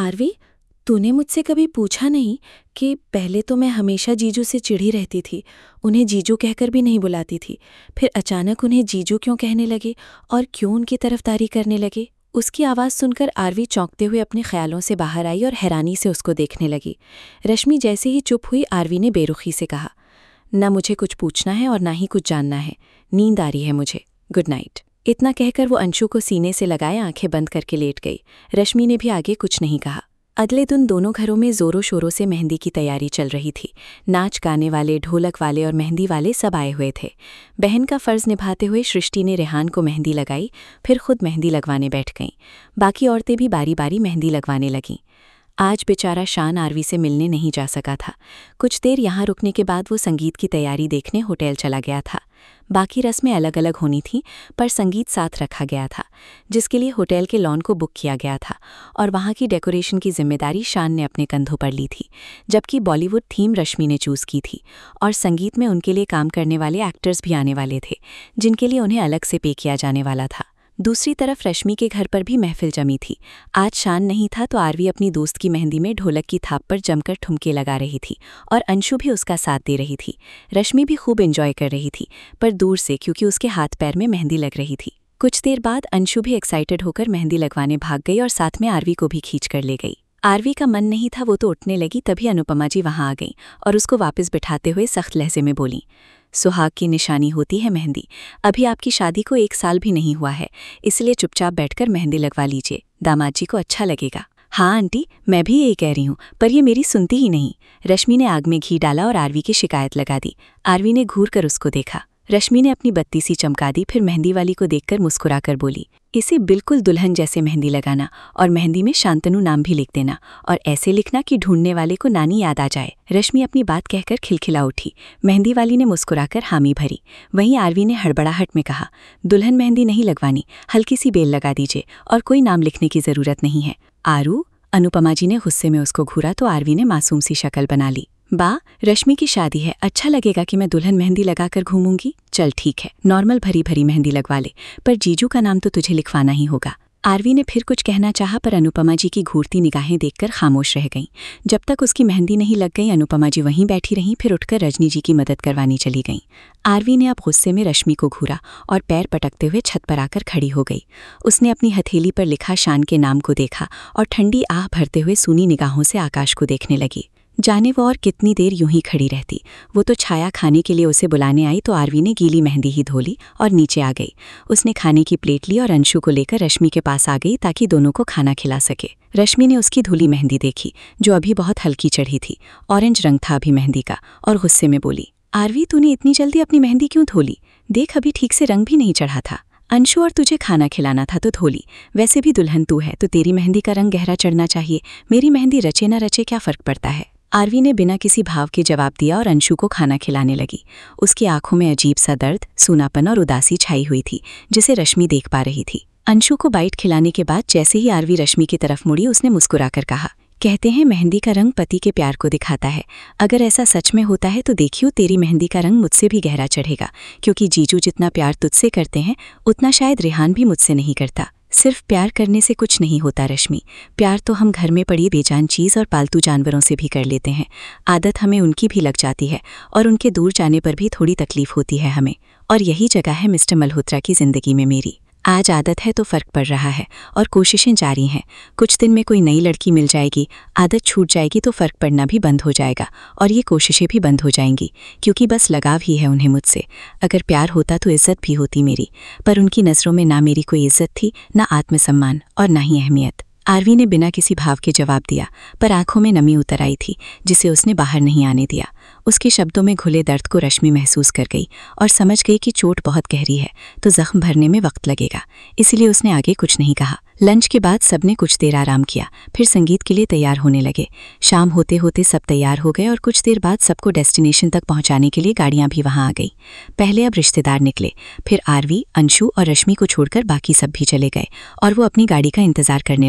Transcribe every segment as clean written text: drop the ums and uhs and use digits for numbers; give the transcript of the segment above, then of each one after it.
RV, तूने मुझसे कभी पूछा नहीं कि पहले तो मैं हमेशा जीजू से चिढ़ी रहती थी, उन्हें जीजू कहकर भी नहीं बुलाती थी। फिर अचानक उन्हें जीजू क्यों कहने लगे और क्यों उनकी तरफदारी करने लगे। उसकी आवाज़ सुनकर आरवी चौंकते हुए अपने ख्यालों से बाहर आई और हैरानी से उसको देखने लगी। रश्मि जैसे ही चुप हुई, आरवी ने बेरुखी से कहा, न मुझे कुछ पूछना है और ना ही कुछ जानना है, नींद आ रही है मुझे, गुड नाइट। इतना कहकर वो अंशु को सीने से लगाए आंखें बंद करके लेट गई। रश्मि ने भी आगे कुछ नहीं कहा। अगले दिन दोनों घरों में जोरों शोरों से मेहंदी की तैयारी चल रही थी। नाच गाने वाले, ढोलक वाले और मेहंदी वाले सब आए हुए थे। बहन का फ़र्ज़ निभाते हुए सृष्टि ने रेहान को मेहंदी लगाई, फिर खुद मेहंदी लगवाने बैठ गईं। बाकी औरतें भी बारी बारी मेहंदी लगवाने लगीं। आज बेचारा शान आरवी से मिलने नहीं जा सका था। कुछ देर यहाँ रुकने के बाद वो संगीत की तैयारी देखने होटल चला गया था। बाकी रस्में अलग अलग होनी थीं, पर संगीत साथ रखा गया था, जिसके लिए होटल के लॉन को बुक किया गया था और वहाँ की डेकोरेशन की जिम्मेदारी शान ने अपने कंधों पर ली थी। जबकि बॉलीवुड थीम रश्मि ने चूज़ की थी और संगीत में उनके लिए काम करने वाले एक्टर्स भी आने वाले थे, जिनके लिए उन्हें अलग से पे किया जाने वाला था। दूसरी तरफ रश्मि के घर पर भी महफिल जमी थी। आज शान नहीं था तो आरवी अपनी दोस्त की मेहंदी में ढोलक की थाप पर जमकर ठुमके लगा रही थी और अंशु भी उसका साथ दे रही थी। रश्मि भी खूब एंजॉय कर रही थी, पर दूर से, क्योंकि उसके हाथ पैर में मेहंदी लग रही थी। कुछ देर बाद अंशु भी एक्साइटेड होकर मेहंदी लगवाने भाग गई और साथ में आरवी को भी खींच कर ले गई। आरवी का मन नहीं था, वो तो उठने लगी, तभी अनुपमा जी वहां आ गईं और उसको वापस बिठाते हुए सख्त लहजे में बोलीं, सुहाग की निशानी होती है मेहंदी। अभी आपकी शादी को 1 साल भी नहीं हुआ है, इसलिए चुपचाप बैठकर मेहंदी लगवा लीजिए, दामाद जी को अच्छा लगेगा। हाँ आंटी, मैं भी यही कह रही हूँ, पर ये मेरी सुनती ही नहीं। रश्मि ने आग में घी डाला और आरवी की शिकायत लगा दी। आरवी ने घूर कर उसको देखा। रश्मि ने अपनी बत्ती सी चमका दी, फिर मेहंदी वाली को देखकर मुस्कुराकर बोली, इसे बिल्कुल दुल्हन जैसे मेहंदी लगाना और मेहंदी में शांतनु नाम भी लिख देना और ऐसे लिखना कि ढूंढने वाले को नानी याद आ जाए। रश्मि अपनी बात कहकर खिलखिला उठी। मेहंदी वाली ने मुस्कुराकर हामी भरी। वहीं आरवी ने हड़बड़ाहट में कहा, दुल्हन मेहंदी नहीं लगवानी, हल्की सी बेल लगा दीजिए और कोई नाम लिखने की जरूरत नहीं है। आरू, अनुपमा जी ने गुस्से में उसको घूरा तो आरवी ने मासूम सी शक्ल बना ली। बा, रश्मि की शादी है, अच्छा लगेगा कि मैं दुल्हन मेहंदी लगाकर घूमूंगी? चल ठीक है, नॉर्मल भरी भरी मेहंदी लगवा ले, पर जीजू का नाम तो तुझे लिखवाना ही होगा। आरवी ने फिर कुछ कहना चाहा, पर अनुपमा जी की घूरती निगाहें देखकर खामोश रह गईं। जब तक उसकी मेहंदी नहीं लग गई, अनुपमा जी वहीं बैठी रहीं, फिर उठकर रजनी जी की मदद करवानी चली गईं। आरवी ने अब गुस्से में रश्मि को घूरा और पैर पटकते हुए छत पर आकर खड़ी हो गई। उसने अपनी हथेली पर लिखा शान के नाम को देखा और ठंडी आह भरते हुए सूनी निगाहों से आकाश को देखने लगी। जाने वो और कितनी देर यूं ही खड़ी रहती। वो तो छाया खाने के लिए उसे बुलाने आई तो आरवी ने गीली मेहंदी ही धो ली और नीचे आ गई। उसने खाने की प्लेट ली और अंशु को लेकर रश्मि के पास आ गई ताकि दोनों को खाना खिला सके। रश्मि ने उसकी धुली मेहंदी देखी, जो अभी बहुत हल्की चढ़ी थी, ऑरेंज रंग था अभी मेहंदी का, और गुस्से में बोली, आरवी तूने इतनी जल्दी अपनी मेहंदी क्यों धो ली? देख अभी ठीक से रंग भी नहीं चढ़ा था। अंशु और तुझे खाना खिलाना था तो धो ली। वैसे भी दुल्हन तू है तो तेरी मेहंदी का रंग गहरा चढ़ना चाहिए, मेरी मेहंदी रचे न रचे क्या फर्क पड़ता है? आरवी ने बिना किसी भाव के जवाब दिया और अंशु को खाना खिलाने लगी। उसकी आंखों में अजीब सा दर्द, सूनापन और उदासी छाई हुई थी, जिसे रश्मि देख पा रही थी। अंशु को बाइट खिलाने के बाद जैसे ही आरवी रश्मि की तरफ मुड़ी, उसने मुस्कुराकर कहा, कहते हैं मेहंदी का रंग पति के प्यार को दिखाता है। अगर ऐसा सच में होता है तो देखियो तेरी मेहंदी का रंग मुझसे भी गहरा चढ़ेगा, क्योंकि जीजू जितना प्यार तुझसे करते हैं उतना शायद रेहान भी मुझसे नहीं करता। सिर्फ प्यार करने से कुछ नहीं होता रश्मि, प्यार तो हम घर में पड़ी बेजान चीज़ और पालतू जानवरों से भी कर लेते हैं। आदत हमें उनकी भी लग जाती है और उनके दूर जाने पर भी थोड़ी तकलीफ होती है हमें। और यही जगह है मिस्टर मल्होत्रा की ज़िंदगी में मेरी। आज आदत है तो फ़र्क पड़ रहा है और कोशिशें जारी हैं। कुछ दिन में कोई नई लड़की मिल जाएगी, आदत छूट जाएगी तो फ़र्क पड़ना भी बंद हो जाएगा और ये कोशिशें भी बंद हो जाएंगी, क्योंकि बस लगाव ही है उन्हें मुझसे। अगर प्यार होता तो इज़्ज़त भी होती मेरी, पर उनकी नज़रों में ना मेरी कोई इज़्ज़त थी, ना आत्मसम्मान और ना ही अहमियत। आरवी ने बिना किसी भाव के जवाब दिया, पर आंखों में नमी उतर आई थी जिसे उसने बाहर नहीं आने दिया। उसके शब्दों में घुले दर्द को रश्मि महसूस कर गई और समझ गई कि चोट बहुत गहरी है तो जख्म भरने में वक्त लगेगा, इसलिए उसने आगे कुछ नहीं कहा। लंच के बाद सबने कुछ देर आराम किया, फिर संगीत के लिए तैयार होने लगे। शाम होते होते सब तैयार हो गए और कुछ देर बाद सबको डेस्टिनेशन तक पहुंचाने के लिए गाड़ियां भी वहां आ गई। पहले अब रिश्तेदार निकले, फिर आरवी, अंशु और रश्मि को छोड़कर बाकी सब भी चले गए और वो अपनी गाड़ी का इंतजार करने लगे।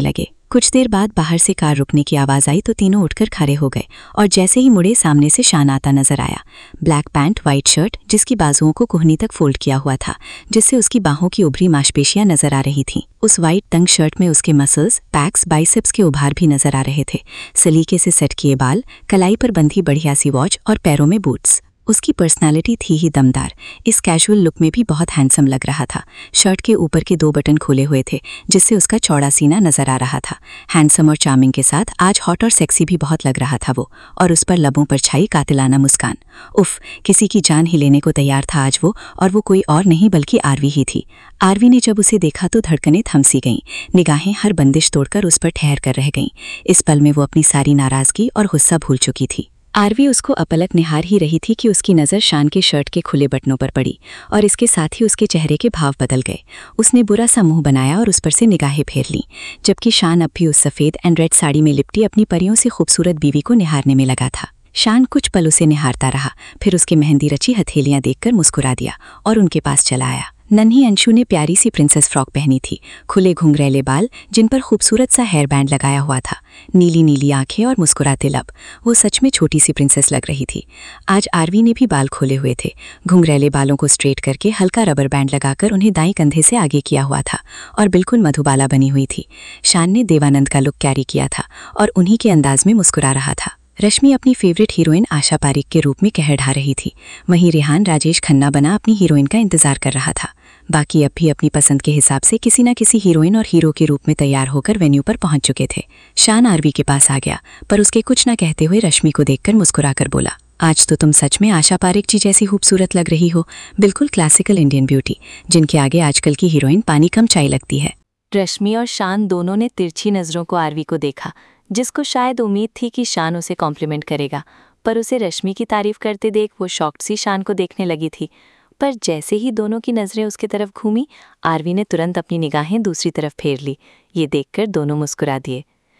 कुछ देर बाद बाहर से कार रुकने की आवाज़ आई तो तीनों उठकर खड़े हो गए और जैसे ही मुड़े सामने से शान आता नजर आया। ब्लैक पैंट, वाइट शर्ट जिसकी बाजुओं को कोहनी तक फोल्ड किया हुआ था, जिससे उसकी बाहों की उभरी मांसपेशियां नजर आ रही थीं। उस वाइट तंग शर्ट में उसके मसल्स, पैक्स, बाइसेप्स के उभार भी नजर आ रहे थे। सलीके से सेट किए बाल, कलाई पर बंधी बढ़िया सी वॉच और पैरों में बूट्स। उसकी पर्सनालिटी थी ही दमदार। इस कैजुअल लुक में भी बहुत हैंडसम लग रहा था। शर्ट के ऊपर के 2 बटन खोले हुए थे जिससे उसका चौड़ा सीना नजर आ रहा था। हैंडसम और चार्मिंग के साथ आज हॉट और सेक्सी भी बहुत लग रहा था वो, और उस पर लबों पर छाई कातिलाना मुस्कान। उफ, किसी की जान ही लेने को तैयार था आज वो, और वो कोई और नहीं बल्कि आरवी ही थी। आरवी ने जब उसे देखा तो धड़कनें थम सी गईं, निगाहें हर बंदिश तोड़कर उस पर ठहर कर रह गईं। इस पल में वो अपनी सारी नाराजगी और गुस्सा भूल चुकी थी। आरवी उसको अपलक निहार ही रही थी कि उसकी नज़र शान के शर्ट के खुले बटनों पर पड़ी और इसके साथ ही उसके चेहरे के भाव बदल गए। उसने बुरा सा मुंह बनाया और उस पर से निगाहें फेर लीं, जबकि शान अब भी उस सफ़ेद एंड रेड साड़ी में लिपटी अपनी परियों से खूबसूरत बीवी को निहारने में लगा था। शान कुछ पल उसे निहारता रहा, फिर उसके मेहंदी रची हथेलियां देखकर मुस्कुरा दिया और उनके पास चला आया। नन्ही अंशु ने प्यारी सी प्रिंसेस फ्रॉक पहनी थी, खुले घुंघरैले बाल जिन पर खूबसूरत सा हेयर बैंड लगाया हुआ था, नीली नीली आंखें और मुस्कुराते लब। वो सच में छोटी सी प्रिंसेस लग रही थी। आज आरवी ने भी बाल खोले हुए थे, घुंघरैले बालों को स्ट्रेट करके हल्का रबर बैंड लगाकर उन्हें दाईं कंधे से आगे किया हुआ था और बिल्कुल मधुबाला बनी हुई थी। शान ने देवानंद का लुक कैरी किया था और उन्हीं के अंदाज में मुस्कुरा रहा था। रश्मि अपनी फेवरेट हीरोइन आशा पारिक के रूप में कहर ढा रही थी, वहीं रेहान राजेश खन्ना बना अपनी हीरोइन का इंतजार कर रहा था। बाकी अब भी अपनी पसंद के हिसाब से किसी न किसी हीरोइन और हीरो के रूप में तैयार होकर वेन्यू पर पहुंच चुके थे। शान आरवी के पास आ गया, पर उसके कुछ न कहते हुए रश्मि को देखकर मुस्कुराकर बोला, आज तो तुम सच में आशा पारिक जी जैसी खूबसूरत लग रही हो, बिल्कुल क्लासिकल इंडियन ब्यूटी, जिनके आगे आजकल की हीरोइन पानी कम चाय लगती है। रश्मि और शान दोनों ने तिरछी नज़रों को आरवी को देखा, जिसको शायद उम्मीद थी कि शान उसे कॉम्प्लीमेंट करेगा, पर उसे रश्मि की तारीफ करते देख वो शॉक्ड सी शान को देखने लगी थी। पर जैसे ही दोनों की नज़रें उसकी तरफ घूमी, आरवी ने तुरंत अपनी निगाहें दूसरी तरफ फेर ली। ये देखकर दोनों मुस्कुरा दिए।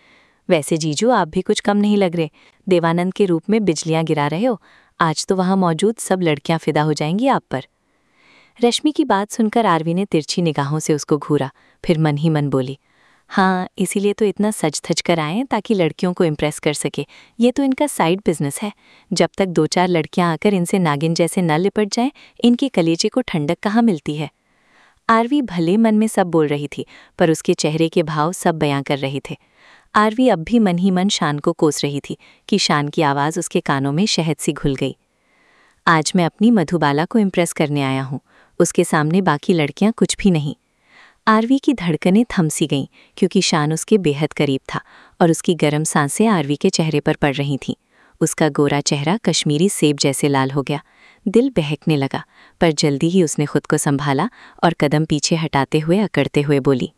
वैसे जीजू, आप भी कुछ कम नहीं लग रहे, देवानंद के रूप में बिजलियां गिरा रहे हो। आज तो वहाँ मौजूद सब लड़कियां फिदा हो जाएंगी आप पर। रश्मि की बात सुनकर आरवी ने तिरछी निगाहों से उसको घूरा, फिर मन ही मन बोली, हाँ, इसीलिए तो इतना सज धज कर आए ताकि लड़कियों को इम्प्रेस कर सके। ये तो इनका साइड बिजनेस है। जब तक 2-4 लड़कियां आकर इनसे नागिन जैसे न लिपट जाएं, इनके कलेजे को ठंडक कहाँ मिलती है। आरवी भले मन में सब बोल रही थी, पर उसके चेहरे के भाव सब बयां कर रहे थे। आरवी अब भी मन ही मन शान को कोस रही थी कि शान की आवाज़ उसके कानों में शहद सी घुल गई। आज मैं अपनी मधुबाला को इम्प्रेस करने आया हूँ, उसके सामने बाकी लड़कियां कुछ भी नहीं। आरवी की धड़कनें थम सी गईं, क्योंकि शान उसके बेहद करीब था और उसकी गर्म सांसें आरवी के चेहरे पर पड़ रही थीं। उसका गोरा चेहरा कश्मीरी सेब जैसे लाल हो गया। दिल बहकने लगा, पर जल्दी ही उसने खुद को संभाला और कदम पीछे हटाते हुए अकड़ते हुए बोली,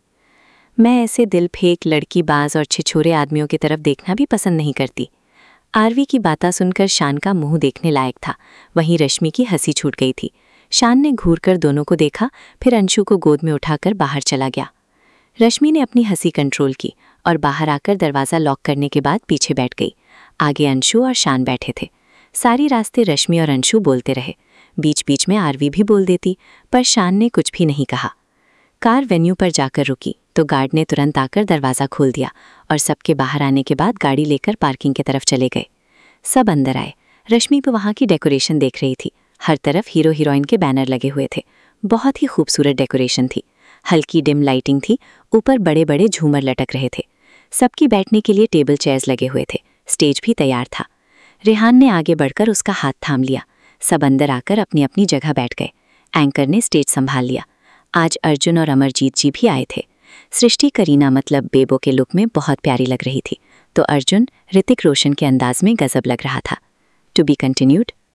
मैं ऐसे दिल फेंक, लड़की बाज और छिछोरे आदमियों की तरफ देखना भी पसंद नहीं करती। आरवी की बातें सुनकर शान का मुंह देखने लायक था, वहीं रश्मि की हंसी छूट गई थी। शान ने घूरकर दोनों को देखा, फिर अंशु को गोद में उठाकर बाहर चला गया। रश्मि ने अपनी हंसी कंट्रोल की और बाहर आकर दरवाज़ा लॉक करने के बाद पीछे बैठ गई। आगे अंशु और शान बैठे थे। सारी रास्ते रश्मि और अंशु बोलते रहे। बीच बीच में आरवी भी बोल देती, पर शान ने कुछ भी नहीं कहा। कार वेन्यू पर जाकर रुकी तो गार्ड ने तुरंत आकर दरवाज़ा खोल दिया और सबके बाहर आने के बाद गाड़ी लेकर पार्किंग की तरफ चले गए। सब अंदर आए। रश्मि भी वहाँ की डेकोरेशन देख रही थी। हर तरफ हीरो हीरोइन के बैनर लगे हुए थे। बहुत ही खूबसूरत डेकोरेशन थी। हल्की डिम लाइटिंग थी, ऊपर बड़े बड़े झूमर लटक रहे थे। सबकी बैठने के लिए टेबल चेयर्स लगे हुए थे। स्टेज भी तैयार था। रेहान ने आगे बढ़कर उसका हाथ थाम लिया। सब अंदर आकर अपनी अपनी जगह बैठ गए। एंकर ने स्टेज संभाल लिया। आज अर्जुन और अमरजीत जी भी आए थे। सृष्टि करीना मतलब बेबो के लुक में बहुत प्यारी लग रही थी, तो अर्जुन ऋतिक रोशन के अंदाज में गजब लग रहा था। To be continued.